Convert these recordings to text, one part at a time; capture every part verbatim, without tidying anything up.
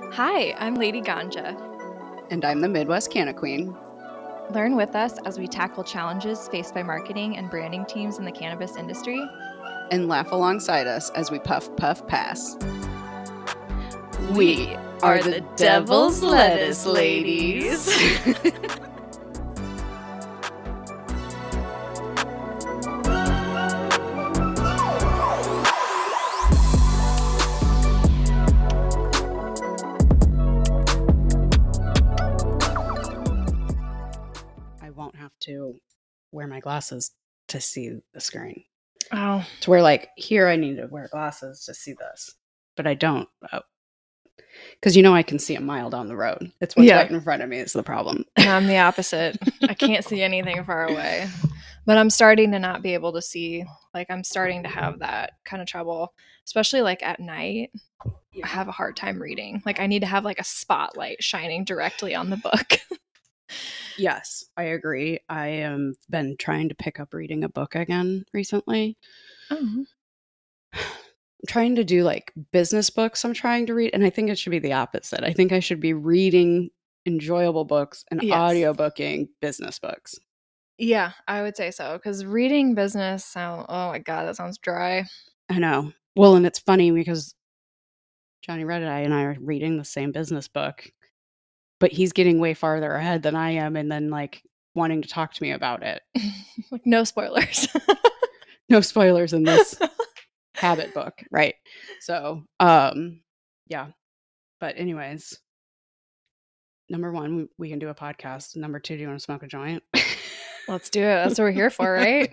Hi, I'm Lady Ganja. And I'm the Midwest Canna Queen. Learn with us as we tackle challenges faced by marketing and branding teams in the cannabis industry. And laugh alongside us as we puff, puff, pass. We are the Devil's Lettuce Ladies. I won't have to wear my glasses to see the screen. Oh, To where, like, here I need to wear glasses to see this. But I don't. Because you know I can see a mile down the road. It's what's Yeah. right in front of me is the problem. and I'm the opposite. I can't see anything far away. But I'm starting to not be able to see. Like, I'm starting to have that kind of trouble, especially like at night. I have a hard time reading. Like, I need to have like a spotlight shining directly on the book. Yes, I agree. I have been trying to pick up reading a book again recently. Oh. I'm trying to do like business books I'm trying to read, and I think it should be the opposite. I think I should be reading enjoyable books and Yes. audiobooking business books. Yeah, I would say so. Because reading business sound oh my god, that sounds dry. I know. Well, and it's funny because Johnny Red Eye and I are reading the same business book, but he's getting way farther ahead than I am, and then like wanting to talk to me about it. Like, no spoilers. No spoilers in this habit book, right? So, um, yeah. But anyways, number one, we, we can do a podcast. Number two, do you want to smoke a joint? Let's do it. That's what we're here for, right?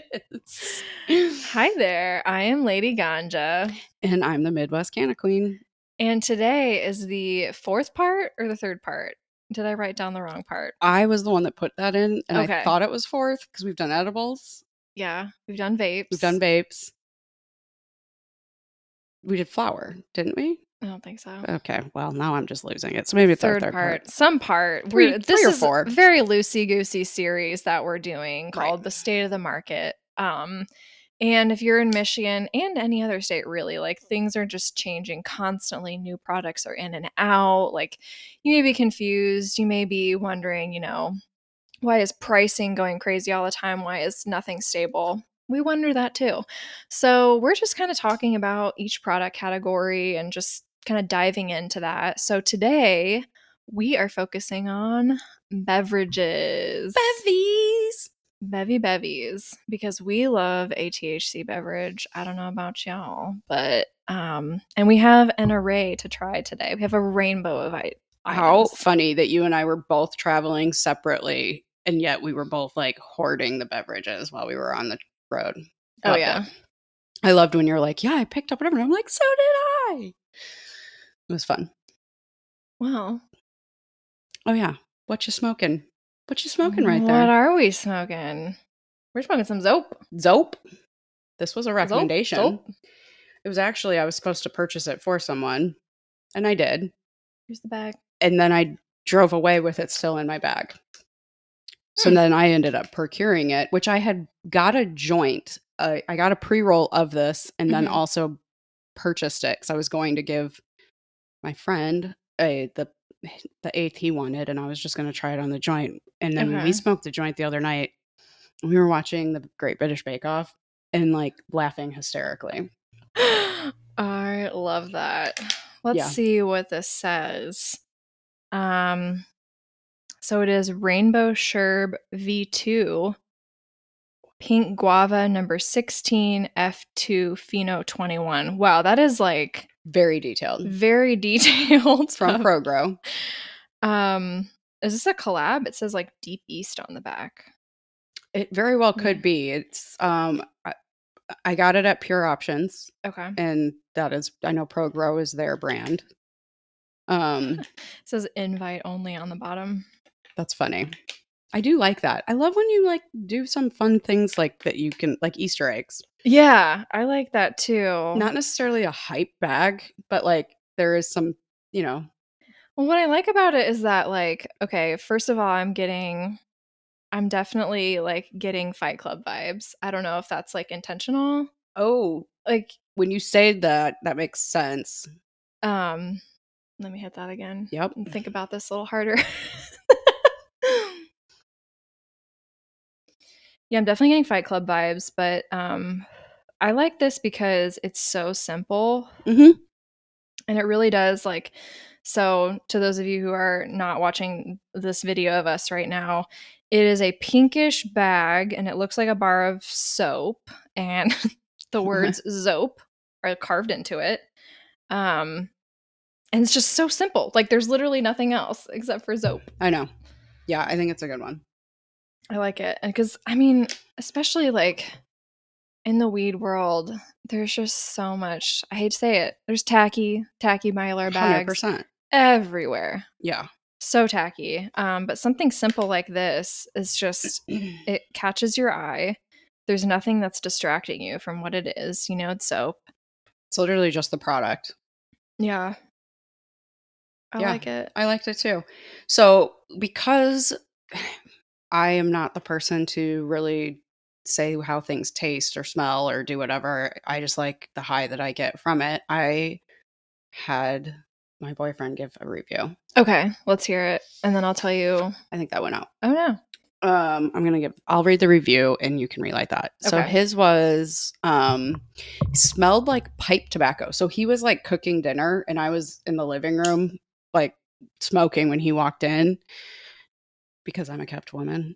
Hi there. I am Lady Ganja. And I'm the Midwest Canna Queen. And today is the fourth part or the third part? Did I write down the wrong part? I was the one that put that in, and Okay. I thought it was fourth because we've done edibles. Yeah, we've done vapes. We've done vapes. We did flower, didn't we? I don't think so. Okay, well, now I'm just losing it. So maybe it's third, our third part. part. Some part. Three, We're, this three or is four. a very loosey-goosey series that we're doing called Right. The State of the Market. Um, and if you're in Michigan and any other state, really, like, things are just changing constantly. New products are in and out. Like, you may be confused. You may be wondering, you know, why is pricing going crazy all the time? Why is nothing stable? We wonder that too. So we're just kind of talking about each product category and just kind of diving into that. So today we are focusing on beverages. Bevies. Bevy bevies, because we love a T H C beverage. I don't know about y'all, but um, and we have an array to try today. We have a rainbow of items. How funny that you and I were both traveling separately, and yet we were both like hoarding the beverages while we were on the road. Oh Loved yeah, it. I loved when you're like, "Yeah, I picked up whatever." And I'm like, "So did I." It was fun. wow. Oh yeah, what you smoking? What you smoking right What there? What are we smoking? We're smoking some Zope. Zope. This was a recommendation. Zope. Zope. It was actually I was supposed to purchase it for someone, and I did. Here's the bag. And then I drove away with it still in my bag. So Hmm. then I ended up procuring it, which I had got a joint. Uh, I got a pre-roll of this and then Mhm. also purchased it because I was going to give my friend a, the the eighth he wanted, and I was just going to try it on the joint. And then Okay. we smoked the joint the other night. We were watching the Great British Bake Off and like laughing hysterically. I love that. Let's Yeah. see what this says. Um, so it is Rainbow Sherb V two, Pink Guava number sixteen, F two, Pheno twenty-one. Wow, that is like Very detailed. very detailed. From ProGrow. Um, is this a collab? It says like Deep East on the back. It very well could Yeah. be. It's um I, I got it at Pure Options. Okay. And that is, I know ProGrow is their brand. Um, It says invite only on the bottom. That's funny. I do like that. I love when you like do some fun things like that you can, like Easter eggs. Yeah, I like that too. Not necessarily a hype bag, but like there is some, you know. Well, what I like about it is that, like, okay, first of all, I'm getting, I'm definitely like getting Fight Club vibes. I don't know if that's like intentional. Oh, Like, when you say that, that makes sense. um, Let me hit that again. Yep. And think about this a little harder. Yeah, I'm definitely getting Fight Club vibes, but um, I like this because it's so simple. Mm-hmm. And it really does, like, so to those of you who are not watching this video of us right now, it is a pinkish bag and it looks like a bar of soap, and the words Zope are carved into it. Um, and it's just so simple. Like, there's literally nothing else except for Zope. I know. Yeah, I think it's a good one. I like it. And because, I mean, especially like in the weed world, there's just so much. I hate to say it. There's tacky, tacky Mylar bags one hundred percent. everywhere. Yeah. So tacky. Um, but something simple like this is just, it catches your eye. There's nothing that's distracting you from what it is. You know, it's soap. It's literally just the product. Yeah. I Yeah, like it. I liked it too. So because I am not the person to really say how things taste or smell or do whatever, I just like the high that I get from it. I had my boyfriend give a review. Okay, let's hear it. And then I'll tell you. I think that went out. Oh, no. Um, I'm gonna give. I'll read the review and you can relight that. So Okay. his was um, smelled like pipe tobacco. So he was like cooking dinner, and I was in the living room like smoking when he walked in because I'm a kept woman.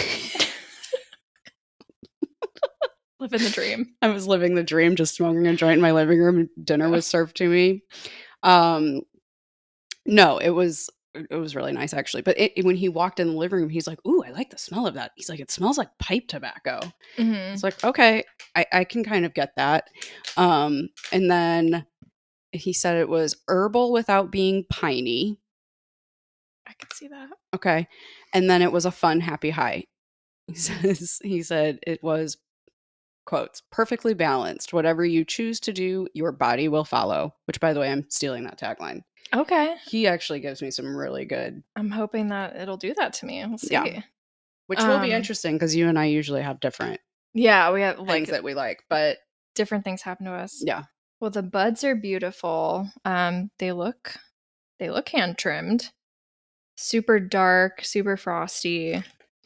Living the dream. I was living the dream, just smoking a joint in my living room. And dinner was served to me. Um, no, it was. It was really nice, actually. But it, it- when he walked in the living room, he's like, "Ooh, I like the smell of that." He's like, "It smells like pipe tobacco." Mm-hmm. It's like, okay, I, I can kind of get that. Um, and then he said it was herbal without being piney. I can see that. Okay. And then it was a fun, happy high. He says, he said it was, quotes, perfectly balanced. Whatever you choose to do, your body will follow. Which, by the way, I'm stealing that tagline. Okay. He actually gives me some really good. I'm hoping that it'll do that to me. We'll see. Yeah. Which will be Um, interesting because you and I usually have different Yeah, we have like things that we like. But different things happen to us. yeah. Well, the buds are beautiful. Um, they look they look hand trimmed. Super dark, super frosty.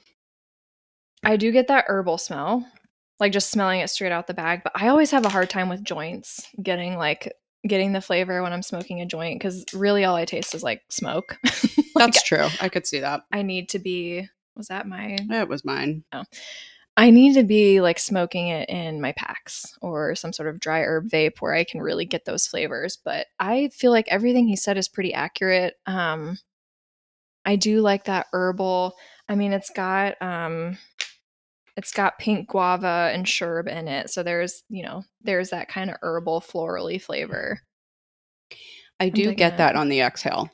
I do get that herbal smell, like just smelling it straight out the bag, but I always have a hard time with joints getting like getting the flavor when I'm smoking a joint because really all I taste is like smoke. Like, That's true. I could see that. I need to be was that my It was mine. Oh. I need to be like smoking it in my packs or some sort of dry herb vape where I can really get those flavors. But I feel like everything he said is pretty accurate. Um, I do like that herbal. I mean, it's got um, it's got pink guava and sherb in it, so there's you know there's that kind of herbal florally flavor. I do digging get it. that on the exhale.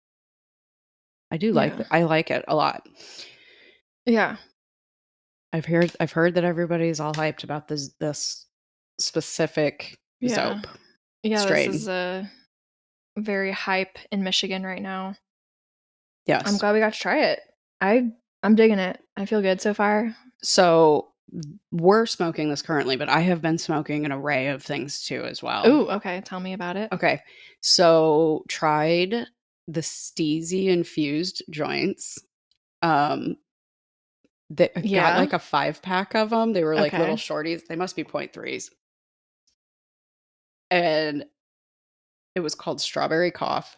I do like Yeah. it. I like it a lot. Yeah, I've heard I've heard that everybody's all hyped about this this specific yeah, soap. yeah. strain. This is a very hype in Michigan right now. Yes. I'm glad we got to try it. I I'm digging it. I feel good so far. So we're smoking this currently, but I have been smoking an array of things too as well. Ooh, okay. Tell me about it. Okay. So tried the Steezy infused joints. Um that Yeah. got like a five pack of them. They were like Okay. little shorties. They must be point threes. And it was called Strawberry Cough.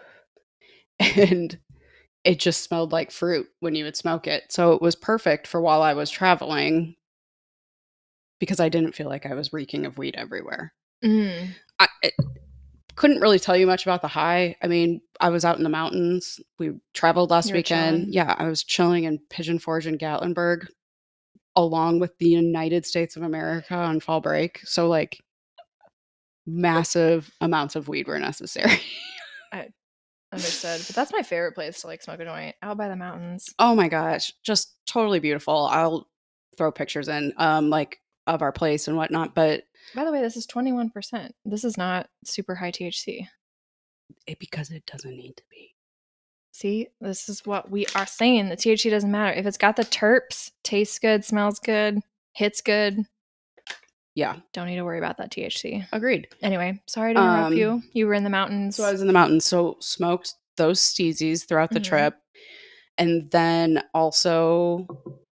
And it just smelled like fruit when you would smoke it. So it was perfect for while I was traveling because I didn't feel like I was reeking of weed everywhere. Mm. I it, couldn't really tell you much about the high. I mean, I was out in the mountains. We traveled last You were weekend. chilling. Yeah, I was chilling in Pigeon Forge and Gatlinburg along with the United States of America on fall break. So like massive amounts of weed were necessary. Understood. But that's my favorite place to like smoke a joint, out by the mountains. Oh my gosh, just totally beautiful. I'll throw pictures in um like of our place and whatnot, but By the way, this is twenty-one percent. This is not super high T H C. it, because it doesn't need to be. See, this is what we are saying. The T H C doesn't matter. If it's got the terps, tastes good, smells good, hits good. Yeah. Don't need to worry about that T H C. Agreed. Anyway, sorry to interrupt Um, you. You were in the mountains. So I was in the mountains. So smoked those steezies throughout the Mhm. trip. And then also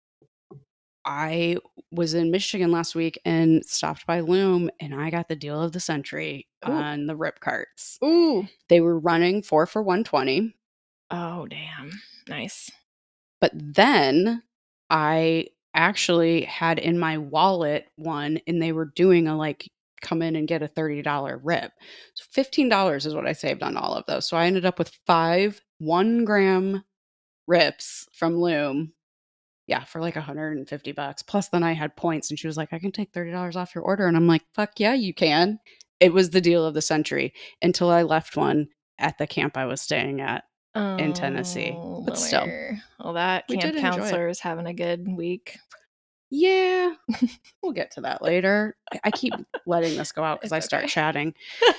I was in Michigan last week and stopped by Loom, and I got the deal of the century Ooh. on the rip carts. Ooh. They were running four for one twenty. Oh, damn. Nice. But then I actually had in my wallet one, and they were doing a like come in and get a thirty dollars rip. So fifteen dollars is what I saved on all of those. So I ended up with five one gram rips from Loom. Yeah, for like one hundred fifty bucks. Plus then I had points, and she was like, I can take thirty dollars off your order. And I'm like, fuck yeah, you can. It was the deal of the century until I left one at the camp I was staying at in Tennessee. Oh, But still, bummer. Well, that we camp did enjoy it. counselor is having a good week. Yeah, we'll get to that later. I, I keep letting this go out because I It's start okay. chatting.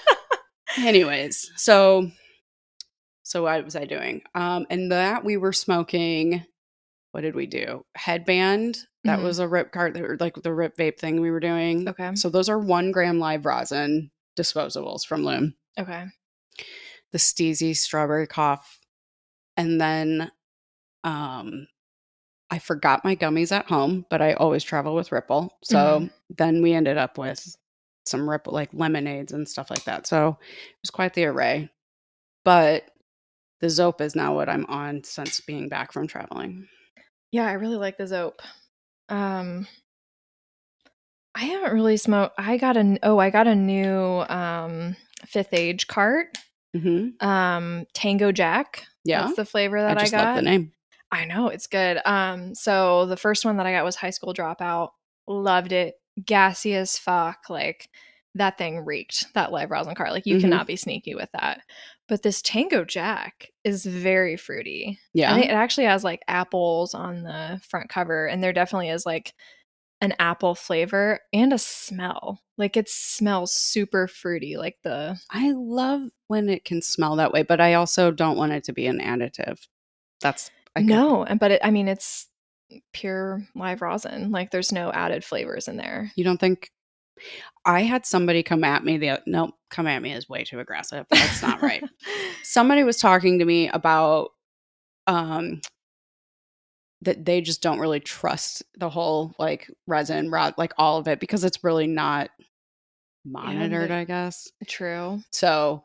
Anyways, so so what was I doing? Um, and that we were smoking. What did we do? Headband. That Mhm. was a rip cart, that were like the rip vape thing we were doing. Okay. So those are one gram live rosin disposables from Loom. Okay. The Steezy strawberry cough, and then um. I forgot my gummies at home, but I always travel with Ripple. So Mhm. then we ended up with some Ripple, like lemonades and stuff like that. So it was quite the array. But the Zope is now what I'm on since being back from traveling. Yeah, I really like the Zope. Um, I haven't really smoked. I got a oh, I got a new um Fifth Age cart. Mm-hmm. Um, Tango Jack. Yeah, That's the flavor that I I, just got. love the name. I know, it's good. Um, so the first one that I got was High School Dropout. Loved it. Gassy as fuck. Like that thing reeked, that live rosin cart. Like you Mhm. cannot be sneaky with that. But this Tango Jack is very fruity. Yeah. I think it actually has like apples on the front cover, and there definitely is like an apple flavor and a smell. Like it smells super fruity. Like the I love when it can smell that way, but I also don't want it to be an additive. That's I could- no, and but it, I mean it's pure live rosin. Like there's no added flavors in there. You don't think? I had somebody come at me. The no, come at me is way too aggressive. That's not right. Somebody was talking to me about um that they just don't really trust the whole like resin rod, like all of it, because it's really not monitored, the- I guess. True. So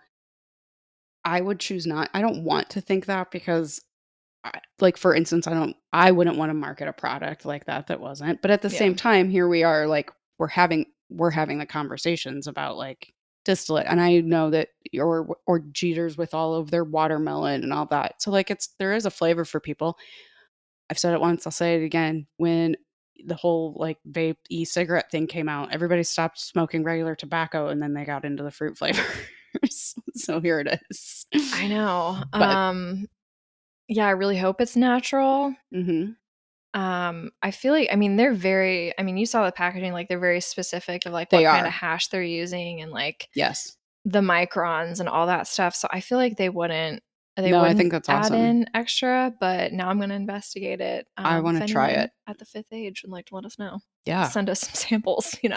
I would choose not. I don't want to think that because I, like for instance, I don't I wouldn't want to market a product like that that wasn't. But at the Yeah. same time, here we are like we're having we're having the conversations about like distillate, and I know that or or Jeeters with all of their watermelon and all that. So like it's there is a flavor for people. I've said it once, I'll say it again. When the whole like vape e-cigarette thing came out, everybody stopped smoking regular tobacco and then they got into the fruit flavors. So here it is. I know. But- um yeah, I really hope it's natural. Mhm. Um, I feel like I mean they're very I mean you saw the packaging, like they're very specific of like what They kind are. of hash they're using and like Yes. the microns and all that stuff. So I feel like they wouldn't they No, I wouldn't think that's add awesome. in extra, but now I'm gonna investigate it. I Um, wanna if try anyone it. at the Fifth Age would like to let us know. Yeah. Send us some samples, you know.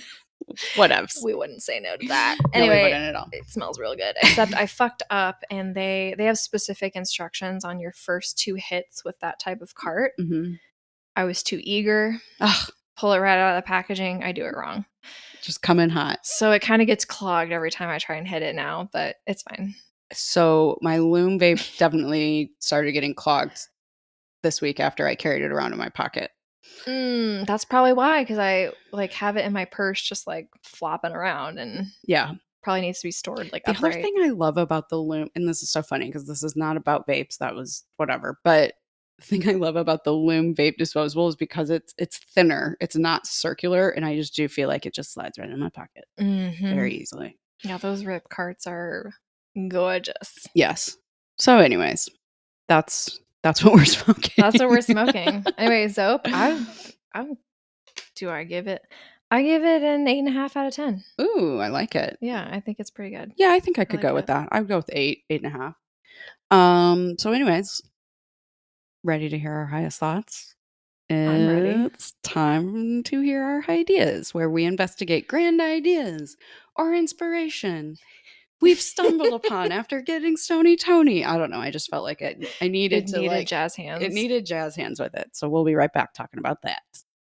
Whatevs. We wouldn't say no to that. No, we Anyway, wouldn't at all. it smells real good. Except I fucked up, and they they have specific instructions on your first two hits with that type of cart. Mhm. I was too eager. Ugh, Pull it right out of the packaging. I do it wrong. just come in hot. So it kind of gets clogged every time I try and hit it now, but it's fine. So my Loom vape definitely started getting clogged this week after I carried it around in my pocket. Mm, that's probably why, because I like have it in my purse, just like flopping around, and Yeah. probably needs to be stored like The upright. other thing I love about the Loom, and this is so funny because this is not about vapes, that was whatever, but the thing I love about the Loom vape disposable is because it's it's thinner, it's not circular, and I just do feel like it just slides right in my pocket Mhm. very easily. Yeah, those rip carts are gorgeous. Yes. So, anyways, that's that's what we're smoking. That's what we're smoking. Anyway, Zope, I, I, do I give it? I give it an eight and a half out of ten. Ooh, I like it. Yeah, I think it's pretty good. Yeah, I think I could like go with it. that. I would go with eight, eight and a half. Um. So, anyways, ready to hear our highest thoughts I'm ready. It's time to hear our ideas, where we investigate grand ideas or inspiration we've stumbled upon after getting Stony Tony. I don't know. I just felt like it, I needed It to needed like jazz hands. It needed jazz hands with it. So we'll be right back talking about that.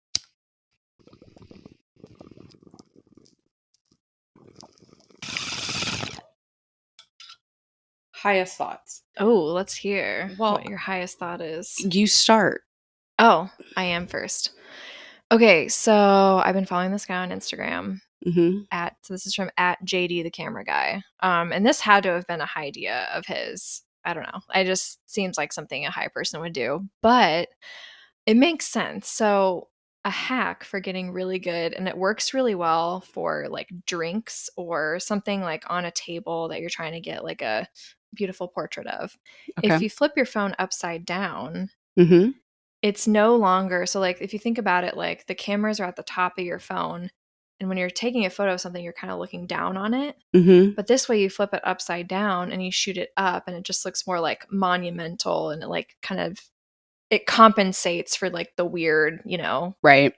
Highest thoughts. Oh, let's hear Well, what your highest thought is. You start. Oh, I am first. Okay, so I've been following this guy on Instagram. Mm-hmm. At so this is from at J D the camera guy. Um, and this had to have been a high idea of his. I don't know. It just seems like something a high person would do, but it makes sense. So a hack for getting really good, and it works really well for like drinks or something like on a table that you're trying to get like a beautiful portrait of. Okay. If you flip your phone upside down, mm-hmm. it's no longer so like if you think about it, like the cameras are at the top of your phone. And when you're taking a photo of something, you're kind of looking down on it. Mm-hmm. But this way you flip it upside down and you shoot it up and it just looks more like monumental and it like kind of, it compensates for like the weird, you know. Right.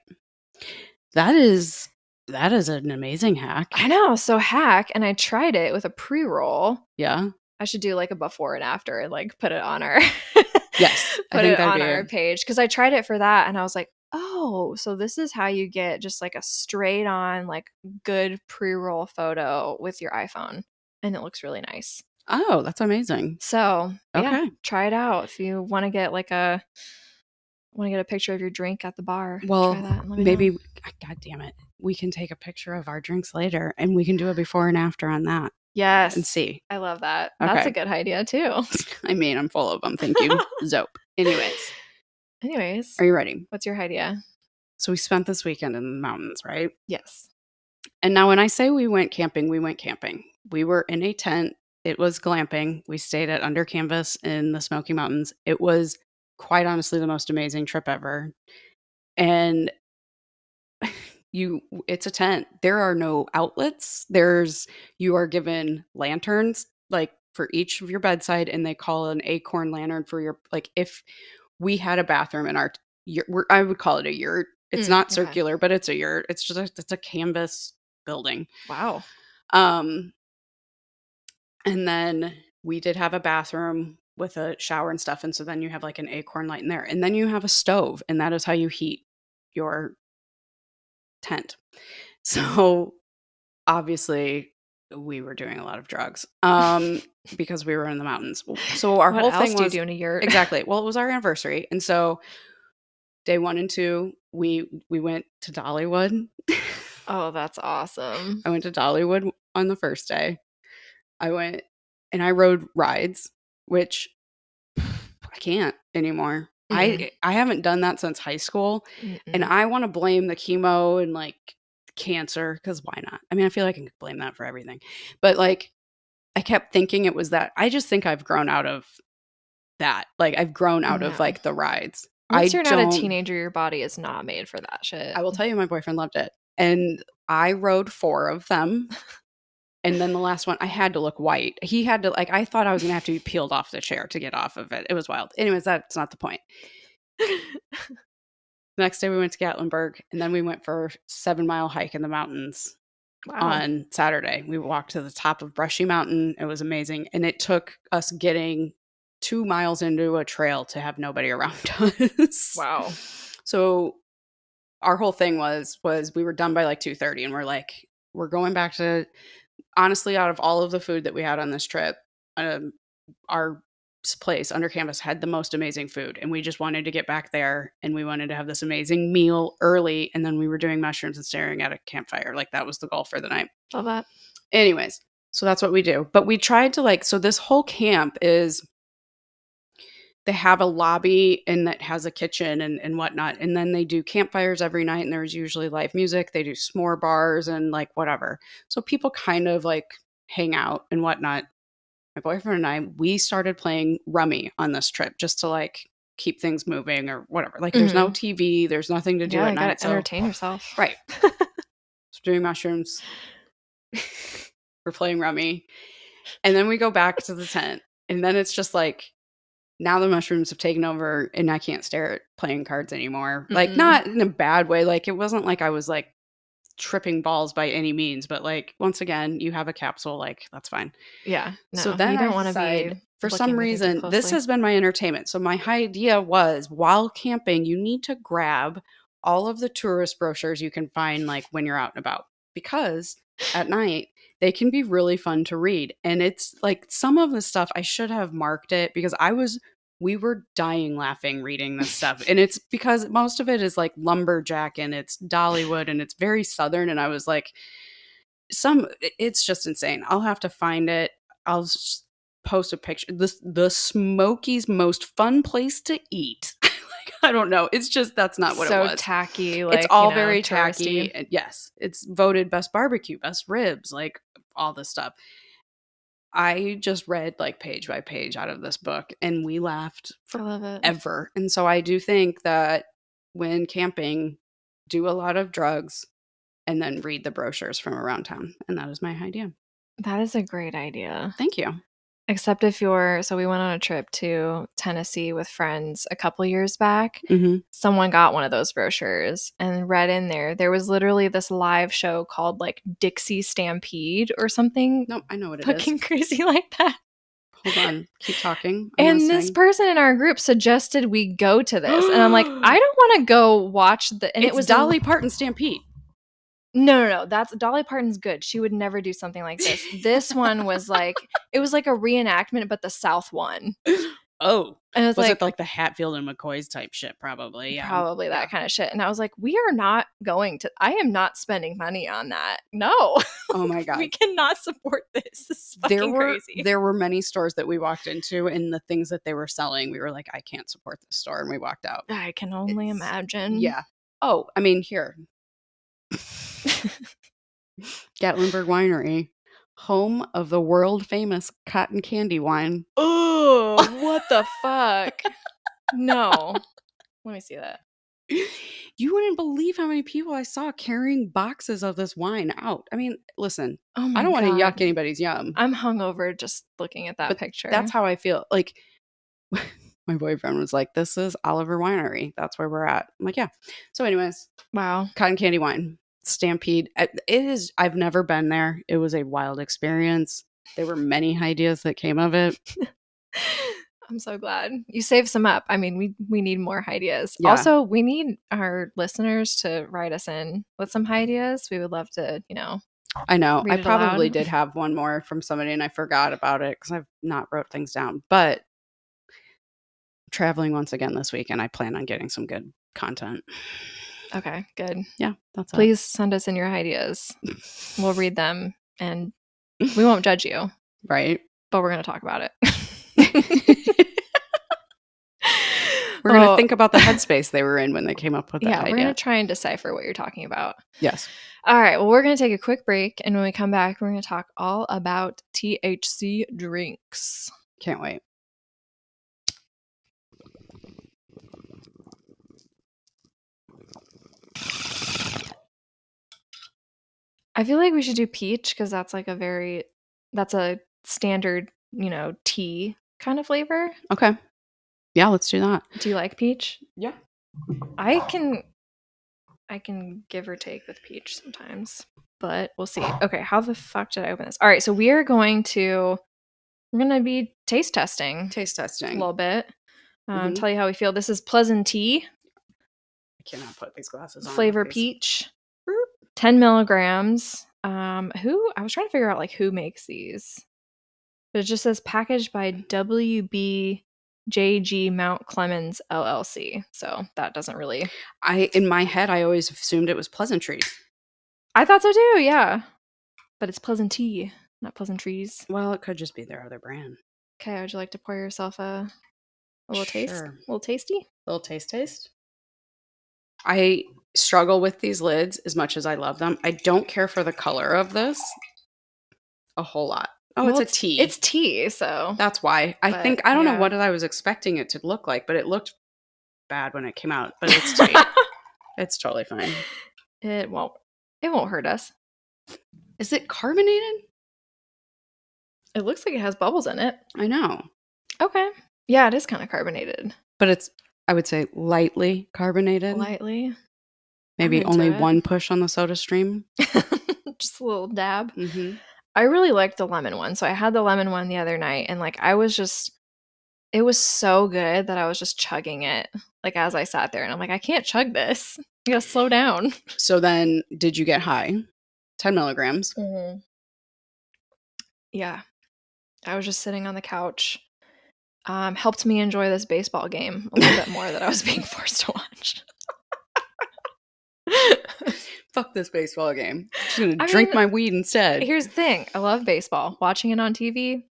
That is, that is an amazing hack. I know. So hack. And I tried it with a pre-roll. Yeah. I should do like a before and after and like put it on our, yes, put I think it on be our a- page. Cause I tried it for that and I was like, oh, so this is how you get just like a straight on, like good pre-roll photo with your iPhone. And it looks really nice. Oh, that's amazing. So Okay. yeah, try it out. If you want to get like a, want to get a picture of your drink at the bar. Well, try that and let me maybe, know. God damn it. We can take a picture of our drinks later and we can do a before and after on that. Yes. And see. I love that. That's Okay. a good idea too. I mean, I'm full of them. Thank you, Zope. Anyways. Anyways. Are you ready? What's your idea? So we spent this weekend in the mountains, right? Yes. And now when I say we went camping, we went camping. We were in a tent. It was glamping. We stayed at Under Canvas in the Smoky Mountains. It was quite honestly the most amazing trip ever. And you, it's a tent. There are no outlets. There's, you are given lanterns like for each of your bedside, and they call an acorn lantern for your, like if we had a bathroom in our, we're, I would call it a yurt. It's Mm, not okay. circular, but it's a yurt. It's just a, it's a canvas building. Wow. Um, and then we did have a bathroom with a shower and stuff. And so then you have like an acorn light in there. And then you have a stove, and that is how you heat your tent. So obviously we were doing a lot of drugs um, because we were in the mountains. So our what whole else thing do was you do in a yurt? exactly. Well, it was our anniversary. And so day one and two, we, we went to Dollywood. Oh, that's awesome. I went to Dollywood on the first day. I went and I rode rides, which I can't anymore. Mm. I I haven't done that since high school. Mm-mm. And I want to blame the chemo and like cancer, because why not? I mean, I feel like I can blame that for everything. But like I kept thinking it was that. I just think I've grown out of that. Like I've grown out no. of like the rides. Once I you're not a teenager, your body is not made for that shit. I will tell you, my boyfriend loved it. And I rode four of them. And then the last one, I had to look white. He had to, like, I thought I was going to have to be peeled off the chair to get off of it. It was wild. Anyways, that's not the point. The next day we went to Gatlinburg, and then we went for a seven mile hike in the mountains. Wow. On Saturday. We walked to the top of Brushy Mountain. It was amazing. And it took us getting two miles into a trail to have nobody around us. Wow. So our whole thing was, was we were done by like two thirty, and we're like, we're going back to, honestly, out of all of the food that we had on this trip, um, our place, Under Canvas, had the most amazing food. And we just wanted to get back there, and we wanted to have this amazing meal early. And then we were doing mushrooms and staring at a campfire. Like that was the goal for the night. Love that. Anyways, so that's what we do. But we tried to like, so this whole camp is, they have a lobby and that has a kitchen and, and whatnot. And then they do campfires every night, and there's usually live music. They do s'more bars and like whatever. So people kind of like hang out and whatnot. My boyfriend and I, we started playing rummy on this trip just to like keep things moving or whatever. Like there's mm-hmm. no T V, there's nothing to do yeah, at you night. Gotta So, entertain yourself. Right. So doing mushrooms. We're playing rummy. And then we go back to the tent. And then it's just like now the mushrooms have taken over and I can't stare at playing cards anymore. Like, Mm-mm. not in a bad way. Like, it wasn't like I was like tripping balls by any means, but like, once again, you have a capsule, like, that's fine. Yeah. No, So then you don't I want to decide, be for looking some at it too reason, this closely. has been my entertainment. So my idea was, while camping, you need to grab all of the tourist brochures you can find, like, when you're out and about, because at night they can be really fun to read. And it's like, some of the stuff I should have marked it, because I was we were dying laughing reading this stuff. And it's because most of it is like lumberjack and it's Dollywood and it's very southern. And I was like, some it's just insane. I'll have to find it. I'll s- post a picture. This the Smokies most fun place to eat. Like, I don't know. It's just, that's not what so it was. tacky, like, It's all you know, very touristy. tacky. And yes, it's voted best barbecue, best ribs, like all this stuff. I just read like page by page out of this book and we laughed I love it. forever. And so I do think that when camping, do a lot of drugs and then read the brochures from around town. And that is my idea. That is a great idea. Thank you. Except if you're, so we went on a trip to Tennessee with friends a couple years back. Mm-hmm. Someone got one of those brochures and read in there, there was literally this live show called like Dixie Stampede or something. No, I know what it Fucking is. crazy like that. Hold on. Keep talking. I'm And this listening. person in our group suggested we go to this. And I'm like, I don't want to go watch the, and it's it was Dolly Parton Stampede. No, no, no. That's Dolly Parton's good. She would never do something like this. This one was like, it was like a reenactment, but the South one. Oh. And it was, Was like, it like the Hatfield and McCoy's type shit? Probably. Yeah. probably that Yeah. kind of shit. And I was like, we are not going to, I am not spending money on that. No. Oh my God. We cannot support this. This is fucking there were crazy. there were many stores that we walked into, and the things that they were selling, we were like, I can't support this store, and we walked out. I can only It's- imagine. Yeah. Oh, I mean, here, Gatlinburg Winery, home of the world famous cotton candy wine. Oh, what the fuck? No. Let me see that. You wouldn't believe how many people I saw carrying boxes of this wine out. I mean, listen, Oh my I don't want to God. yuck anybody's yum. I'm hungover just looking at that But picture. That's how I feel. Like, my boyfriend was like, this is Oliver Winery. That's where we're at. I'm like, yeah. So anyways, Wow. cotton candy wine, Stampede. I- It is, I've never been there. It was a wild experience. There were many ideas that came of it. I'm so glad you saved some up. I mean, we we need more ideas. Yeah. Also, we need our listeners to write us in with some ideas. We would love to, you know. I know. Read I it probably aloud. did have one more from somebody and I forgot about it because I've not wrote things down. But traveling once again this week and I plan on getting some good content. Okay, good. Yeah, that's it. Please send us in your ideas. We'll read them and we won't judge you, Right? but we're going to talk about it. We're going to Oh, think about the headspace they were in when they came up with that yeah, we're idea. going to try and decipher what you're talking about. Yes. All right, well, we're going to take a quick break. And when we come back, we're going to talk all about T H C drinks. Can't wait. I feel like we should do peach because that's like a very, that's a standard, you know, tea kind of flavor. Okay. Yeah, let's do that. Do you like peach? Yeah. I can, I can give or take with peach sometimes, but we'll see. Okay, how the fuck did I open this? All right, so we are going to, we're going to be taste testing Taste a testing. little bit. Um, Mhm. Tell you how we feel. This is Pleasant Tea, I cannot put these glasses on. flavor with these. peach, ten milligrams. Um, who, I was trying to figure out like who makes these. But it just says packaged by W B J G Mount Clemens L L C. So that doesn't really. I in my head I always assumed it was Pleasantries. I thought so too, yeah. But it's Pleasant Tea, not Pleasantries. Well, it could just be their other brand. Okay, would you like to pour yourself a, a little taste? Sure. A little tasty? Little taste taste. I struggle with these lids as much as I love them. I don't care for the color of this a whole lot. Oh, Well, it's a tea. It's tea, so. That's why. I But, think I don't yeah. know what I was expecting it to look like, but it looked bad when it came out. But it's tea. It's totally fine. It won't. It won't hurt us. Is it carbonated? It looks like it has bubbles in it. I know. Okay. Yeah, it is kind of carbonated. But it's, I would say, lightly carbonated. Lightly. Maybe into only it. one push on the soda stream. Just a little dab. Mm-hmm. I really liked the lemon one. So I had the lemon one the other night, and like I was just, it was so good that I was just chugging it like as I sat there, and I'm like, I can't chug this. You gotta slow down. So then, did you get high? ten milligrams. Mm-hmm. Yeah. I was just sitting on the couch. Um, helped me enjoy this baseball game a little bit more that I was being forced to watch. Fuck this baseball game. I'm just gonna I drink mean, my weed instead. Here's the thing. I love baseball. Watching it on T V,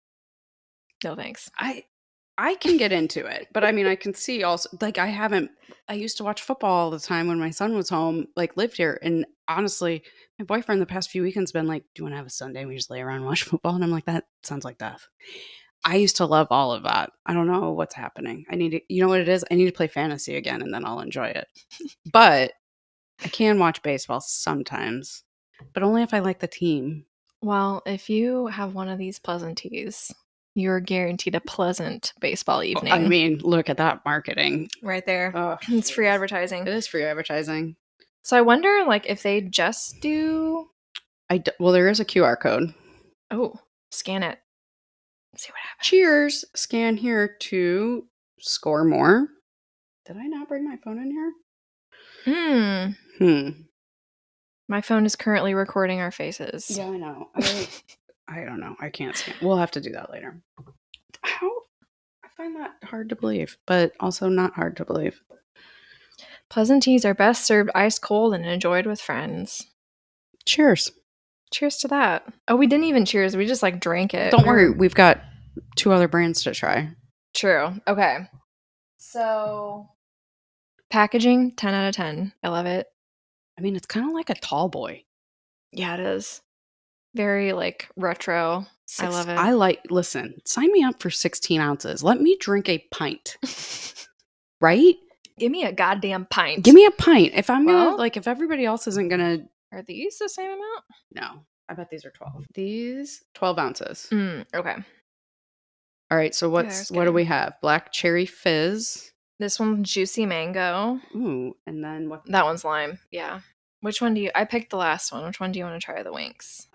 no thanks. I I can get into it, but I mean, I can see also, like, I haven't, I used to watch football all the time when my son was home, like, lived here. And honestly, my boyfriend the past few weekends been like, do you want to have a Sunday? We just lay around and watch football. And I'm like, that sounds like death. I used to love all of that. I don't know what's happening. I need to, you know what it is? I need to play fantasy again, and then I'll enjoy it. But I can watch baseball sometimes, but only if I like the team. Well, if you have one of these pleasant teas, you're guaranteed a pleasant baseball evening. I mean, look at that marketing. Right there. Oh, It's free advertising. it is free advertising. So I wonder, like, if they just do... I d- well, there is a Q R code. Oh, scan it. See what happens. Cheers. Scan here to score more. Did I not bring my phone in here? Hmm. Hmm. My phone is currently recording our faces. Yeah, I know. I, I don't know. I can't scan. We'll have to do that later. How? I find that hard to believe, but also not hard to believe. Pleasant teas are best served ice cold and enjoyed with friends. Cheers. Cheers to that. Oh, we didn't even cheers. We just like drank it. Don't We worry. were- We've got two other brands to try. True. Okay. So, packaging, ten out of ten. I love it. I mean, it's kind of like a tall boy. Yeah, it is. Very like retro. I love it. I like, listen, sign me up for sixteen ounces. Let me drink a pint. Right? Give me a goddamn pint. Give me a pint. If I'm Well- gonna, like, if everybody else isn't gonna, Are these the same amount? no, I bet these are twelve. These, twelve ounces. Mm, okay. All right, so what's, that's what do good. we have? Black cherry fizz. This one's juicy mango. Ooh, and then what? That one's lime. Yeah. Which one do you? I picked the last one. Which one do you want to try? The Winks.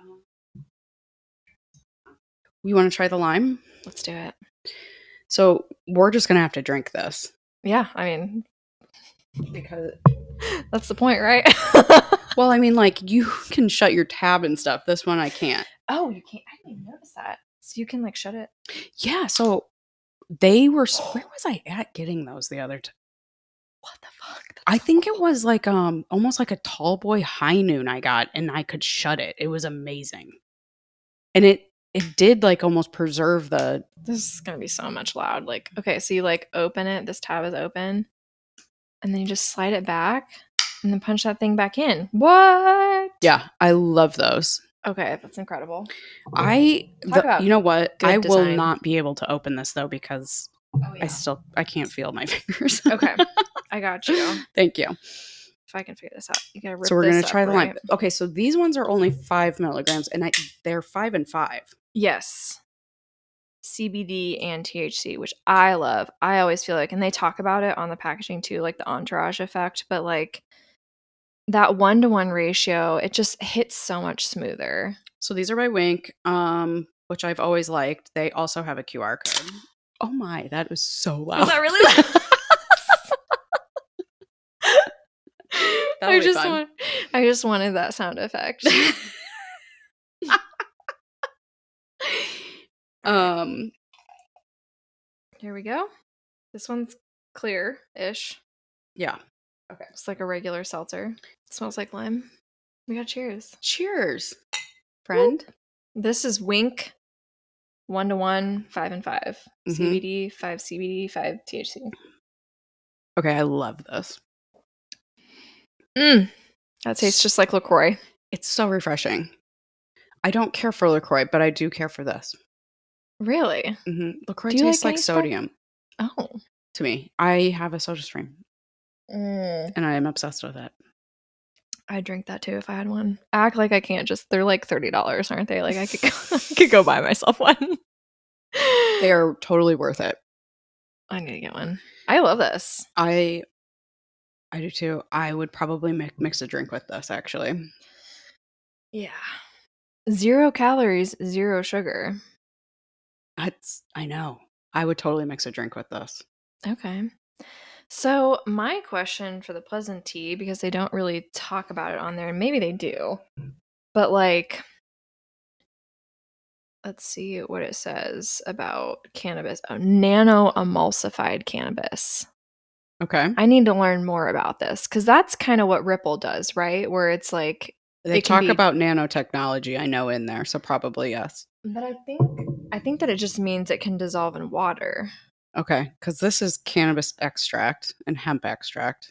You want to try the lime? Let's do it. So we're just gonna have to drink this. Yeah. I mean, Because, that's the point, right? well, I mean, like, you can shut your tab and stuff. This one I can't. Oh, you can't. I didn't even notice that. So you can like shut it. Yeah, so they were, s- where was I at getting those the other time? What the fuck? That's I so think it cool. was like um almost like a tall boy high noon I got, and I could shut it. It was amazing. And it it did like almost preserve the, This is gonna be so much loud. Like, okay, so you like open it. This tab is open, and then you just slide it back, and then punch that thing back in. What? yeah, I love those. Okay, that's incredible. I Talk the, about you know what? good I will design. not be able to open this though because Oh, I still I can't feel my fingers. Okay, I got you. Thank you. If I can figure this out, you gotta rip So we're this gonna up, try the lime. right? Okay, so these ones are only five milligrams, and I they're five and five. Yes. C B D and T H C, which I love. I always feel like, and they talk about it on the packaging too, like the entourage effect, but like that one to one ratio, it just hits so much smoother. So these are by Wink, um, which I've always liked. They also have a Q R code. Oh my, that was so loud. Was that really loud? That'll I be just fun. want, I just wanted that sound effect. um, Here we go. This one's clear-ish. yeah. It's like a regular seltzer. It smells like lime. We got cheers. Cheers, friend. This is Wink, one to one, five and five. Mhm. C B D, five C B D, five T H C. Okay, I love this. Mm. That tastes just like LaCroix. It's so refreshing. I don't care for LaCroix, but I do care for this. Really? Mm-hmm. LaCroix Do you tastes like like any Sprite? sodium Oh. to me. I have a soda stream, Mm. and I am obsessed with it. I'd drink that too if I had one. I act like I can't just, they're like thirty dollars, aren't they? Like I could go, I could go buy myself one. They are totally worth it. I need to get one. I love this. I I do too. I would probably mi- mix a drink with this, actually. Yeah. Zero calories, zero sugar. That's, I know. I would totally mix a drink with this. Okay. So my question for the Pleasant tea, because they don't really talk about it on there, and maybe they do, but like, let's see what it says about cannabis. Oh, nano emulsified cannabis. Okay. I need to learn more about this because that's kind of what Ripple does, right? Where it's like They it can talk be, about nanotechnology, I know, in there, so probably yes. but I think I think that it just means it can dissolve in water. Okay, because this is cannabis extract and hemp extract.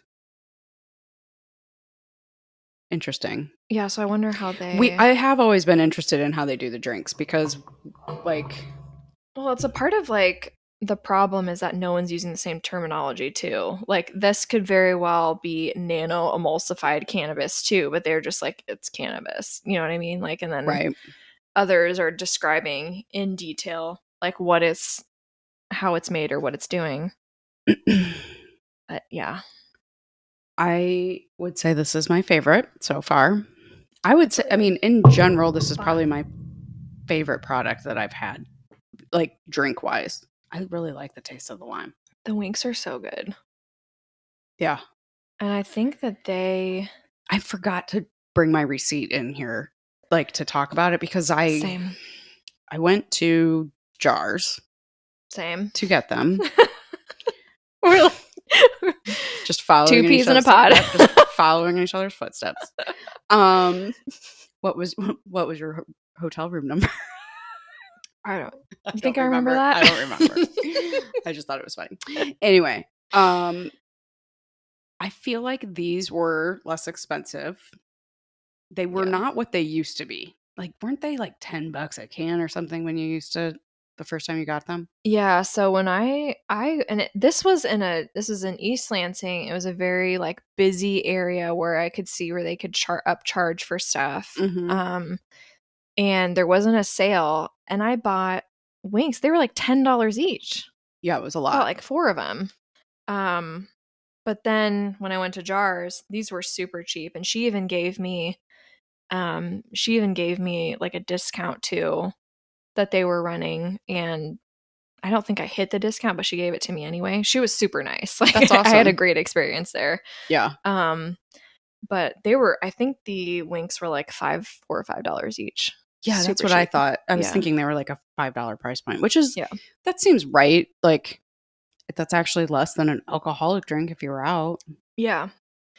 Interesting. Yeah, so I wonder how they. We I have always been interested in how they do the drinks because, like, Well, it's a part of like the problem is that no one's using the same terminology too. Like this could very well be nano emulsified cannabis too, but they're just like it's cannabis. You know what I mean? Like and then right. others are describing in detail like what it's how it's made or what it's doing. But yeah. I would say this is my favorite so far. I would say, I mean, in general, this is probably my favorite product that I've had, like drink wise. I really like the taste of the lime. The winks are so good. Yeah. And I think that they. I forgot to bring my receipt in here, like to talk about it because I. Same. I went to Jars. Same. To get them. We're like, just following two peas in a pod. pod. Just following each other's footsteps. Um, what was what was your ho- hotel room number? I don't. I You think don't I remember, remember that? I don't remember. I just thought it was funny. Anyway, um, I feel like these were less expensive. They were Yeah. not what they used to be. Like, weren't they like ten bucks a can or something when you used to the first time you got them? Yeah, so when I I and it, this was in a this was in East Lansing. It was a very like busy area where I could see where they could char- upcharge for stuff. Mhm. Um and there wasn't a sale and I bought winks. They were like ten dollars each. Yeah, it was a I lot. bought like four of them. Um but then when I went to Jars, these were super cheap and she even gave me um she even gave me like a discount too that they were running, and I don't think I hit the discount, but she gave it to me anyway. She was super nice. Like That's I had a awesome. great experience there. Yeah. Um, but they were, I think the winks were like five, four or five dollars each. Yeah, that's Super what I cheap. thought. I was Yeah. thinking they were like a five dollar price point, which is, Yeah. that seems right. Like, that's actually less than an alcoholic drink if you were out. Yeah.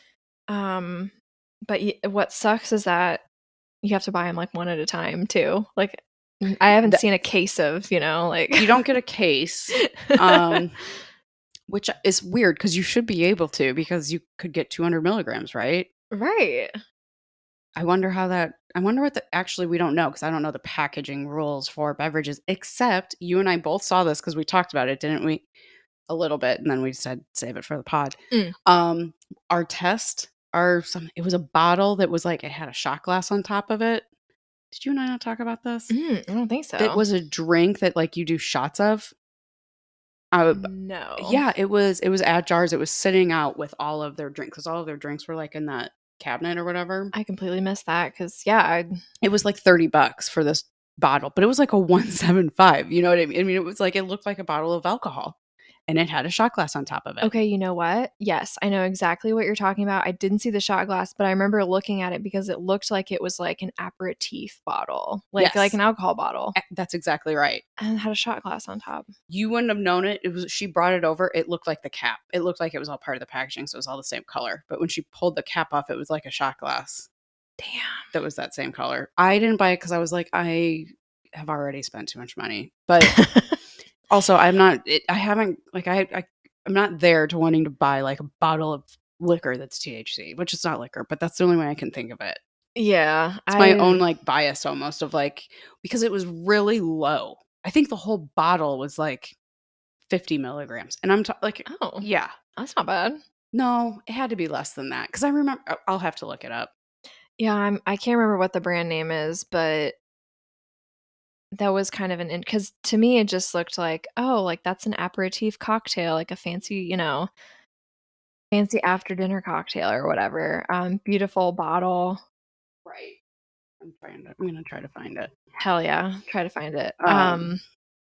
Um, but y- what sucks is that you have to buy them like one at a time too. Like I haven't That- seen a case of, you know, like You don't get a case, um, which is weird because you should be able to because you could get two hundred milligrams, right? right. I wonder how that, I wonder what the, actually, we don't know because I don't know the packaging rules for beverages, except you and I both saw this because we talked about it, didn't we? A little bit. And then we said, save it for the pod. Mm. Um, our test, our, some, it was a bottle that was like, it had a shot glass on top of it. Did you and I not talk about this? Mm, I don't think so. It was a drink that like you do shots of. I, no. yeah, it was, it was at Jars. It was sitting out with all of their drinks because all of their drinks were like in that cabinet or whatever. I completely missed that because yeah, I It was like thirty bucks for this bottle, but it was like a one seventy-five. You know what I mean? I mean, it was like, it looked like a bottle of alcohol and it had a shot glass on top of it. Okay, you know what? Yes, I know exactly what you're talking about. I didn't see the shot glass, but I remember looking at it because it looked like it was like an aperitif bottle, like Yes. like an alcohol bottle, A- That's exactly right. and it had a shot glass on top. You wouldn't have known it. It was, she brought it over. It looked like the cap. It looked like it was all part of the packaging, so it was all the same color. But when she pulled the cap off, it was like a shot glass Damn. that was that same color. I didn't buy it because I was like, I have already spent too much money. But also, I'm not. It, I haven't like I, I. I'm not there to wanting to buy like a bottle of liquor that's T H C, which is not liquor, but that's the only way I can think of it. Yeah, It's my own like bias almost of like, because it was really low. I think the whole bottle was like fifty milligrams. And I'm ta- like, Oh, yeah, that's not bad. no, it had to be less than that. Because I remember, I'll have to look it up. Yeah, I'm. I can't remember what the brand name is, but that was kind of an, because to me it just looked like, oh, like that's an aperitif cocktail, like a fancy, you know, fancy after dinner cocktail or whatever. Um, beautiful bottle. Right. I'm trying to, I'm gonna try to find it. Hell yeah, try to find it. Um, Um,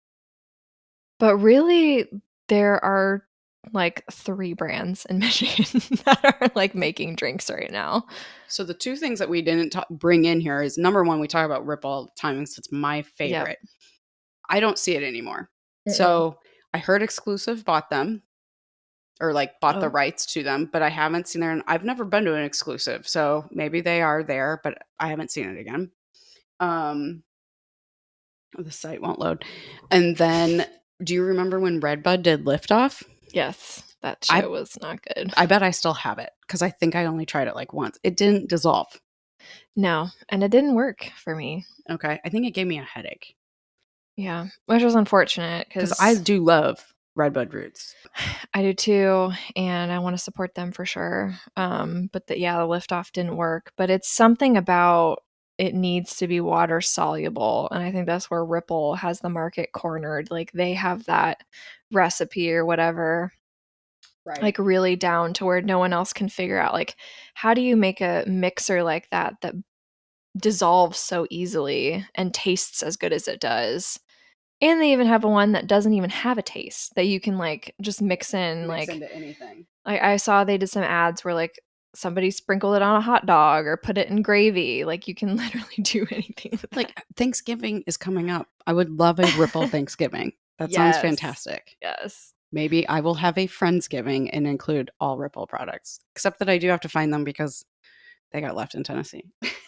but really, there are like three brands in Michigan that are like making drinks right now. So the two things that we didn't ta- bring in here is, number one, we talk about Ripple all the time because it's my favorite. Yep. I don't see it anymore. Mm-mm. So I heard Exclusive bought them, or like bought oh. the rights to them, but I haven't seen their, I've never been to an Exclusive. So maybe they are there, but I haven't seen it again. Um, the site won't load. And then, do you remember when Redbud did Liftoff? Yes. That shit I, was not good. I bet I still have it because I think I only tried it like once. It didn't dissolve. No, and it didn't work for me. Okay. I think it gave me a headache. Yeah, which was unfortunate because I do love Redbud Roots. I do too, and I want to support them for sure. Um, but the, yeah, the Liftoff didn't work. But it's something about it needs to be water soluble, and I think that's where Ripple has the market cornered. Like they have that recipe or whatever. Right. Like really down to where no one else can figure out, like, how do you make a mixer like that that dissolves so easily and tastes as good as it does? And they even have a one that doesn't even have a taste that you can like just mix in, mix like into anything. Like I saw they did some ads where like somebody sprinkled it on a hot dog or put it in gravy. Like you can literally do anything with like that. Thanksgiving is coming up. I would love a Ripple Thanksgiving. That yes. sounds fantastic. Yes. Maybe I will have a Friendsgiving and include all Ripple products, except that I do have to find them because they got left in Tennessee.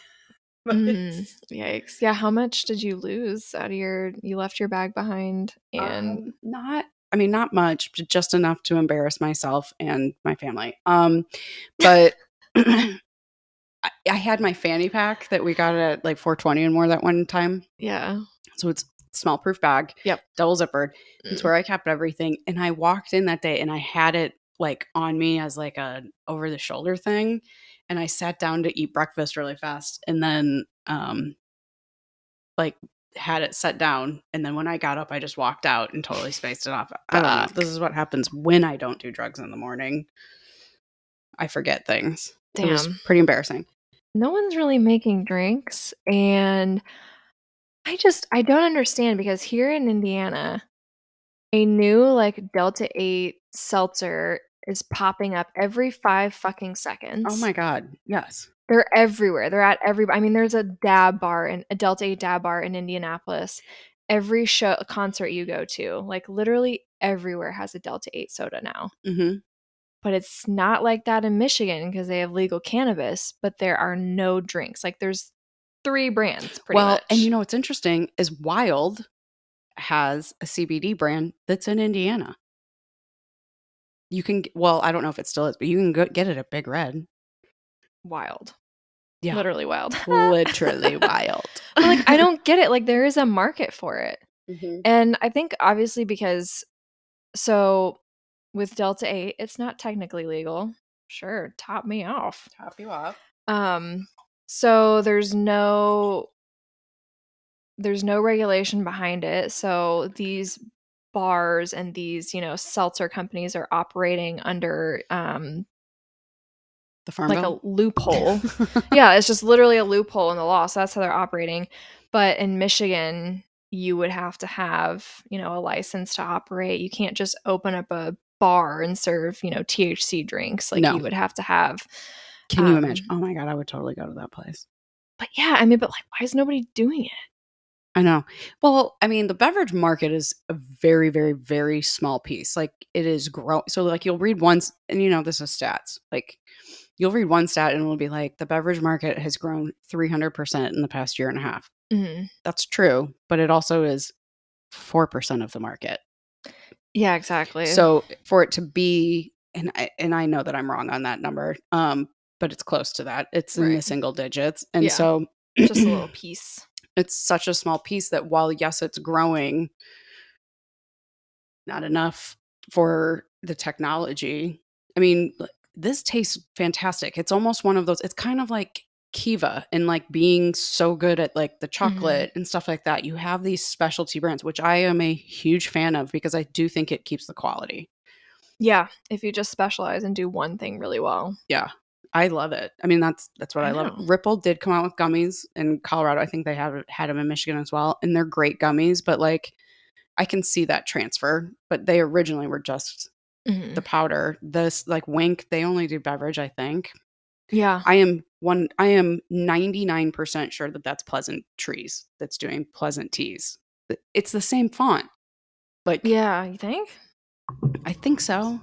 mm, yikes. Yeah. How much did you lose out of your, you left your bag behind? And um, not, I mean, not much, but just enough to embarrass myself and my family. Um, but I, I had my fanny pack that we got at like four twenty and more that one time. Yeah. So it's smell proof bag. Yep. Double zippered. Mm. It's where I kept everything. And I walked in that day and I had it like on me as like a over the shoulder thing. And I sat down to eat breakfast really fast. And then um like had it set down. And then when I got up, I just walked out and totally spaced it off. I don't know. This is what happens when I don't do drugs in the morning. I forget things. Damn. It was pretty embarrassing. No one's really making drinks. And I just, I don't understand because here in Indiana, a new like Delta eight seltzer is popping up every five fucking seconds. Oh my God. Yes. They're everywhere. They're at every, I mean, there's a dab bar and a Delta eight dab bar in Indianapolis. Every show, concert you go to, like literally everywhere has a Delta eight soda now. Mm-hmm. But it's not like that in Michigan because they have legal cannabis, but there are no drinks. Like there's three brands pretty well, much. And you know what's interesting is Wild has a C B D brand that's in Indiana. You can, well, I don't know if it still is, but you can go get it at Big Red. Wild. Yeah. Literally wild. Literally wild. But like, I don't get it. Like there is a market for it. Mm-hmm. And I think obviously because, so with Delta eight, it's not technically legal. Sure. Top me off. Top you off. Um, so there's no, there's no regulation behind it. So these bars and these, you know, seltzer companies are operating under um the farm like bill? a loophole. Yeah, it's just literally a loophole in the law. So that's how they're operating. But in Michigan, you would have to have, you know, a license to operate. You can't just open up a bar and serve, you know, T H C drinks. Like no. You would have to have. Can you um, imagine? Oh my God, I would totally go to that place. But yeah, I mean, but like, why is nobody doing it? I know. Well, I mean, the beverage market is a very, very, very small piece. Like it is growing. So like you'll read once, and you know, this is stats. Like you'll read one stat and it'll be like the beverage market has grown three hundred percent in the past year and a half. Mm-hmm. That's true. But it also is four percent of the market. Yeah, exactly. So for it to be, and I, and I know that I'm wrong on that number, um, but it's close to that. It's in right. the single digits. And yeah. so just a little piece. It's such a small piece that while, yes, it's growing, not enough for the technology. I mean, this tastes fantastic. It's almost one of those, it's kind of like Kiva and like being so good at like the Mm-hmm. chocolate and stuff like that. You have these specialty brands, which I am a huge fan of because I do think it keeps the quality. Yeah, if you just specialize and do one thing really well. Yeah. I love it. I mean, that's that's what I, I love. know. Ripple did come out with gummies in Colorado. I think they have had them in Michigan as well, and they're great gummies. But like, I can see that transfer. But they originally were just Mhm. the powder. This like Wink, they only do beverage, I think. Yeah. I am one. I am ninety-nine percent sure that that's Pleasant Trees that's doing Pleasant Teas. It's the same font. Like, Yeah, you think? I think so.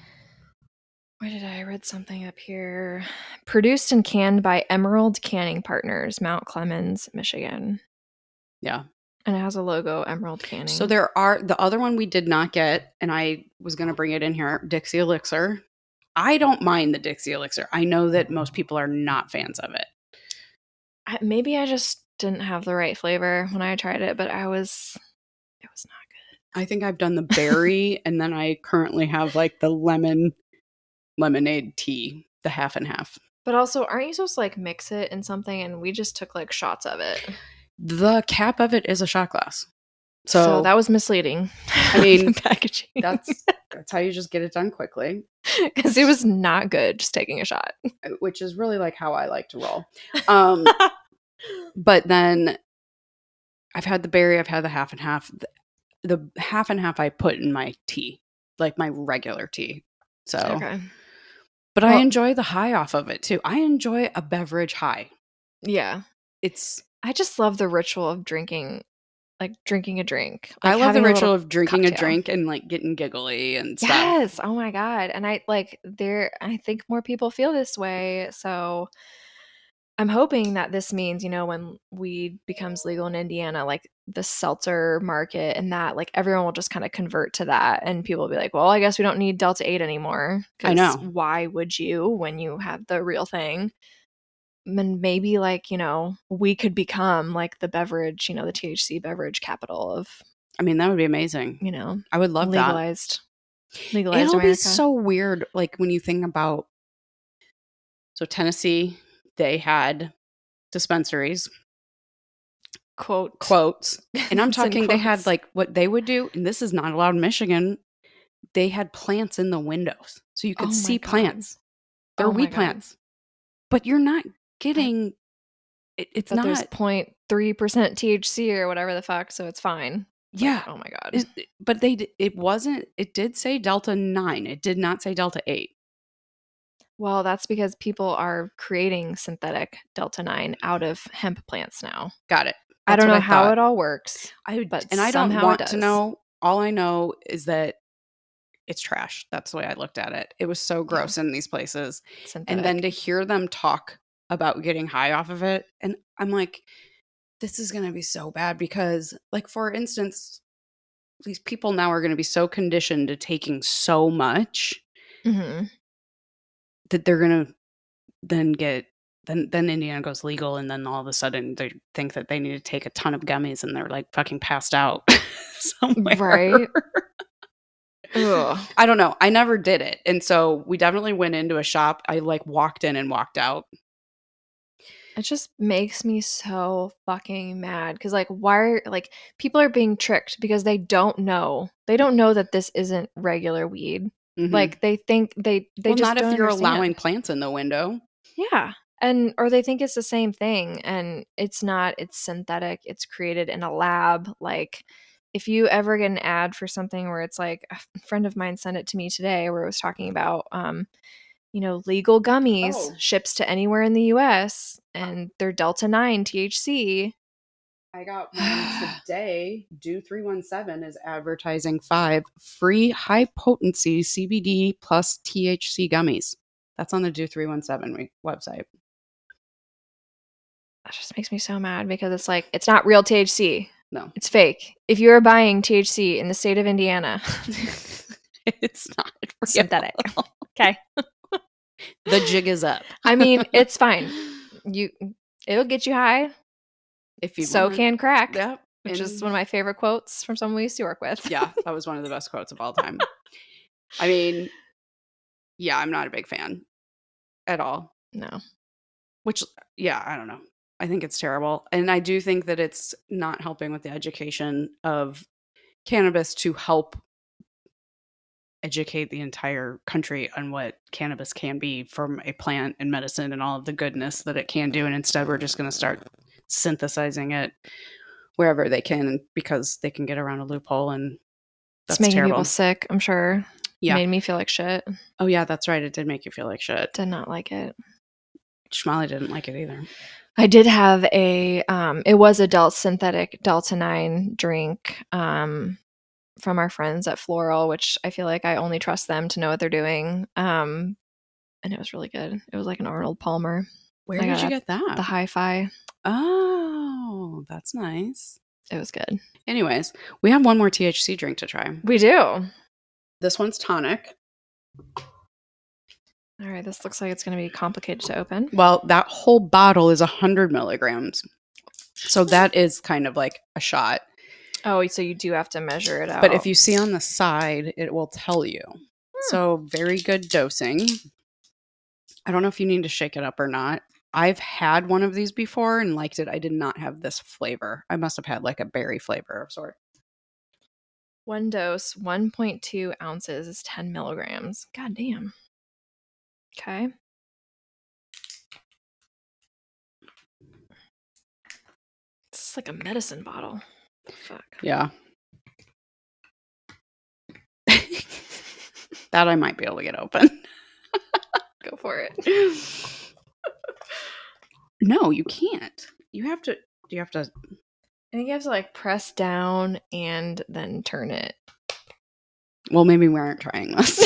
Where did I, I read something up here? Produced and canned by Emerald Canning Partners, Mount Clemens, Michigan. Yeah. And it has a logo, Emerald Canning. So there are the other one we did not get, and I was going to bring it in here, Dixie Elixir. I don't mind the Dixie Elixir. I know that most people are not fans of it. I, maybe I just didn't have the right flavor when I tried it, but I was, it was not good. I think I've done the berry, and then I currently have like the lemon lemonade tea, the half and half. But also, aren't you supposed to like mix it in something? And we just took like shots of it. The cap of it is a shot glass. So, so that was misleading. I mean, packaging. that's that's how you just get it done quickly. Because it was not good just taking a shot. Which is really like how I like to roll. Um, but then I've had the berry, I've had the half and half. The, the half and half I put in my tea, like my regular tea. So, okay. But well, I enjoy the high off of it too. I enjoy a beverage high. Yeah. It's. I just love the ritual of drinking, like drinking a drink. Like I love the ritual a of drinking cocktail. a drink and like getting giggly and stuff. Yes. Oh my God. And I like there, I think more people feel this way. So I'm hoping that this means, you know, when weed becomes legal in Indiana, like the seltzer market and that, like everyone will just kind of convert to that. And people will be like, well, I guess we don't need Delta eight anymore. I know. Why would you when you have the real thing? And maybe like, you know, we could become like the beverage, you know, the T H C beverage capital of. I mean, that would be amazing. You know, I would love legalized, that. Legalized. It'll America. be so weird, like when you think about. So Tennessee, they had dispensaries. Quote quotes. And I'm talking they had like what they would do, and this is not allowed in Michigan. They had plants in the windows. So you could oh see God. plants. They're oh weed plants. But you're not getting it, it's but not there's zero point three percent T H C or whatever the fuck, so it's fine. Yeah. Like, oh my God. It, but they it wasn't it did say Delta nine. It did not say Delta eight. Well, that's because people are creating synthetic Delta nine out of hemp plants now. Got it. That's I don't know I how it all works. I but and I don't want to know. All I know is that it's trash. That's the way I looked at it. It was so gross yeah. in these places. Synthetic. And then to hear them talk about getting high off of it, and I'm like, this is going to be so bad because, like, for instance, these people now are going to be so conditioned to taking so much mm-hmm. that they're going to then get Then, then Indiana goes legal, and then all of a sudden they think that they need to take a ton of gummies, and they're like fucking passed out somewhere. Right? Ugh. I don't know. I never did it, and so we definitely went into a shop. I like walked in and walked out. It just makes me so fucking mad because, like, why are like people are being tricked because they don't know. They don't know that this isn't regular weed. Mm-hmm. Like they think they they well, just not don't if you're understand. allowing plants in the window. Yeah. And or they think it's the same thing and it's not. It's synthetic. It's created in a lab. Like if you ever get an ad for something where it's like a friend of mine sent it to me today where it was talking about um you know legal gummies oh. ships to anywhere in the U S and they're Delta nine T H C. I got one today. Do three one seven is advertising five free high potency C B D plus T H C gummies. That's on the Do three one seven website. That just makes me so mad because it's like, it's not real T H C. No. It's fake. If you're buying T H C in the state of Indiana, it's not real. Synthetic. Okay. The jig is up. I mean, it's fine. You, it'll get you high. If you so want. Can crack. Yeah. Which and, is one of my favorite quotes from someone we used to work with. Yeah. That was one of the best quotes of all time. I mean, yeah, I'm not a big fan at all. No. which, yeah, I don't know. I think it's terrible. And I do think that it's not helping with the education of cannabis to help educate the entire country on what cannabis can be from a plant and medicine and all of the goodness that it can do. And instead, we're just going to start synthesizing it wherever they can because they can get around a loophole. And that's it's making terrible. people sick, I'm sure. Yeah. Made me feel like shit. Oh, yeah, that's right. It did make you feel like shit. Did not like it. Schmally didn't like it either. I did have a, um, it was a Del- synthetic Delta nine drink um, from our friends at Floral, which I feel like I only trust them to know what they're doing. Um, and it was really good. It was like an Arnold Palmer. Where I did got you it get that? The Hi-Fi. Oh, that's nice. It was good. Anyways, we have one more T H C drink to try. We do. This one's tonic. All right, this looks like it's going to be complicated to open. Well, that whole bottle is one hundred milligrams. So that is kind of like a shot. Oh, so you do have to measure it out. But if you see on the side, it will tell you. Hmm. So very good dosing. I don't know if you need to shake it up or not. I've had one of these before and liked it. I did not have this flavor. I must have had like a berry flavor of sort. One dose, one point two ounces is ten milligrams. God damn. Okay. It's like a medicine bottle. Fuck. Yeah. That I might be able to get open. Go for it. No, you can't. You have to. You have to. I think you have to like press down and then turn it. Well, maybe we aren't trying this.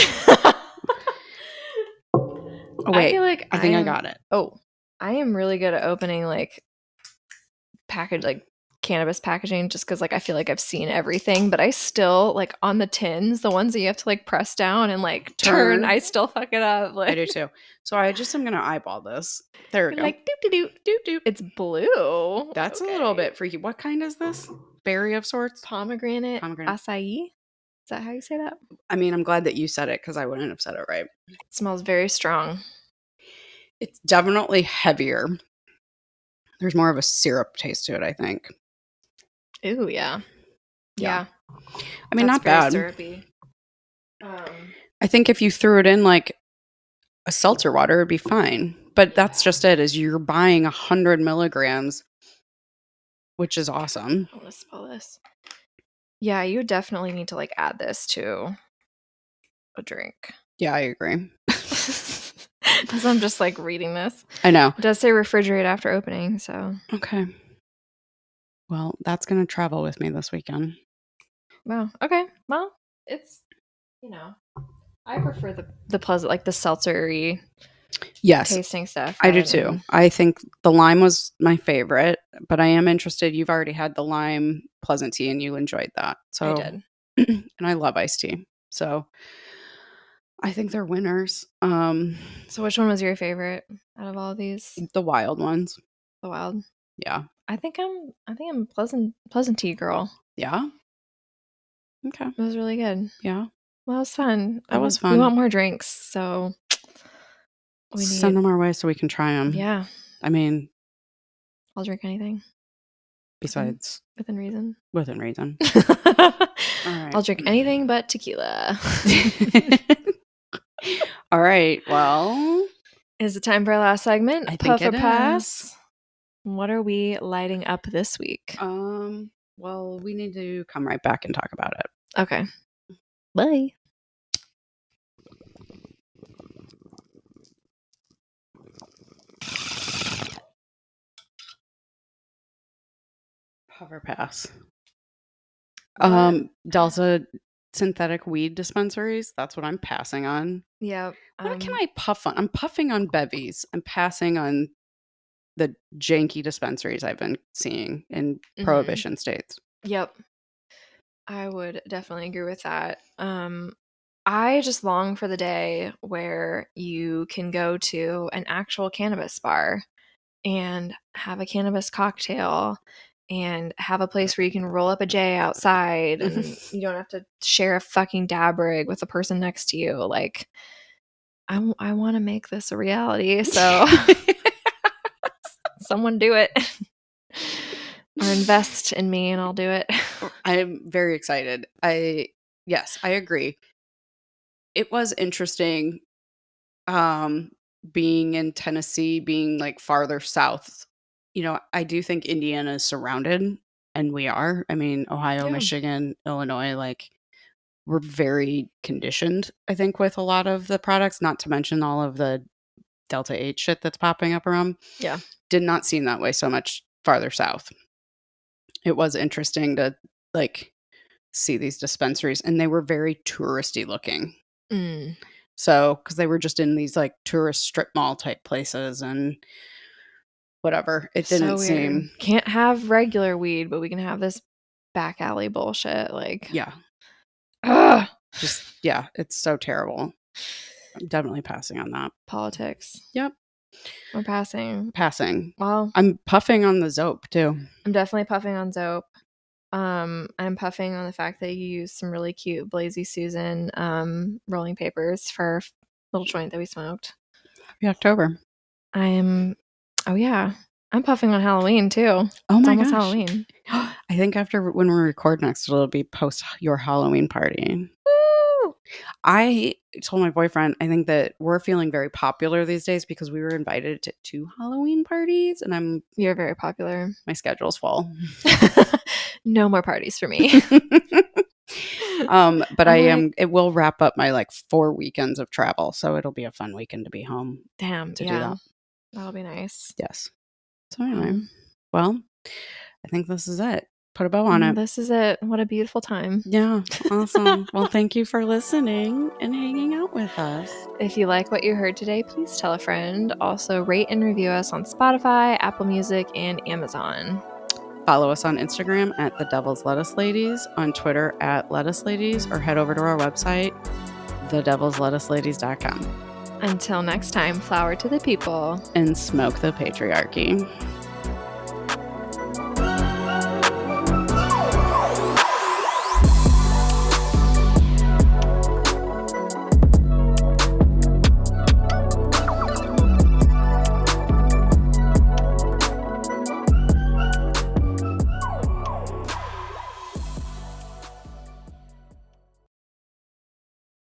Oh, wait. I feel like I think I, I got it. Oh, I am really good at opening like package like cannabis packaging just because like I feel like I've seen everything, but I still like on the tins, the ones that you have to like press down and like turn, Turn. I still fuck it up. Like I do too. So I just am gonna eyeball this. There we go. like doop doop doop doop doop. It's blue. That's Okay. a little bit freaky. What kind is this? Berry of sorts? Pomegranate, Pomegranate. acai. Is that how you say that? I mean, I'm glad that you said it because I wouldn't have said it right. It smells very strong. It's definitely heavier. There's more of a syrup taste to it, I think. Ooh, yeah. Yeah. Yeah. I mean, That's not very bad. syrupy. Um, I think if you threw it in like a seltzer water, it'd be fine. But that's just it, is you're buying one hundred milligrams, which is awesome. I want to spell this. Yeah, you definitely need to like add this to a drink. Yeah, I agree. As I'm just like reading this. I know. It does say refrigerate after opening, so. Okay. Well, that's going to travel with me this weekend. Wow. Okay. Well, it's, you know, I prefer the, the pleasant, like the seltzery Yes. tasting stuff. I do rather too. than- I think the lime was my favorite, but I am interested. You've already had the lime pleasant tea and you enjoyed that. So I did. And I love iced tea. So I think they're winners. Um, So which one was your favorite out of all of these? the wild ones. The wild. Yeah. I think I'm I think I'm a pleasant pleasant tea girl. Yeah. Okay. It was really good. Yeah. Well, it was fun. That Um, was fun. We want more drinks, so we need. Send them our way so we can try them. Yeah, I mean, I'll drink anything besides within reason. within reason. All right. I'll drink anything but tequila. All right. Well, Is it time for our last segment? I think Puff it or pass? What are we lighting up this week? um, well, we need to come right back and talk about it. Okay. Bye. Puff or pass. What? Um, Delta synthetic weed dispensaries. That's what I'm passing on. Yeah. What um, can I puff on? I'm puffing on bevies. I'm passing on the janky dispensaries I've been seeing in Mhm. prohibition states. Yep. I would definitely agree with that. Um, I just long for the day where you can go to an actual cannabis bar and have a cannabis cocktail and have a place where you can roll up a J outside and you don't have to share a fucking dab rig with the person next to you. Like, I, w- I want to make this a reality. So someone do it. Or invest in me and I'll do it. I'm very excited. I yes, I agree. It was interesting um being in Tennessee, being like farther south. You know, I do think Indiana is surrounded, and we are. I mean, Ohio, Yeah. Michigan, Illinois, like we're very conditioned, I think, with a lot of the products, not to mention all of the Delta eight shit that's popping up around. Yeah. Did not seem that way so much farther south. It was interesting to like see these dispensaries, and they were very touristy looking. Mm. So, because they were just in these like tourist strip mall type places and whatever. It didn't So weird. seem. Can't have regular weed, but we can have this back alley bullshit. Like, Yeah. ugh. Just, yeah, it's so terrible. I'm definitely passing on that. Politics. Yep. We're passing. Passing. Well, I'm puffing on the Zope too. I'm definitely puffing on Zope. Um, I'm puffing on the fact that you use some really cute Blazy Susan um, rolling papers for our little joint that we smoked. Happy October. I am, oh yeah, I'm puffing on Halloween too. Oh It's my almost gosh. Halloween. I think after when we record next, it'll be post your Halloween party. Woo! I told my boyfriend, I think that we're feeling very popular these days because we were invited to two Halloween parties, and I'm You're very popular. my schedule's full. No more parties for me. um, but I'm I like- am. It will wrap up my like four weekends of travel, so it'll be a fun weekend to be home. Damn, to do yeah, that. That'll be nice. Yes. So anyway, Um, well, I think this is it. Put a bow on mm, it. This is it. What a beautiful time. Yeah, awesome. Well, thank you for listening and hanging out with us. If you like what you heard today, please tell a friend. Also, rate and review us on Spotify, Apple Music, and Amazon. Follow us on Instagram at The Devil's Lettuce Ladies, on Twitter at Lettuce Ladies, or head over to our website, the devils lettuce ladies dot com. Until next time, flower to the people. And smoke the patriarchy.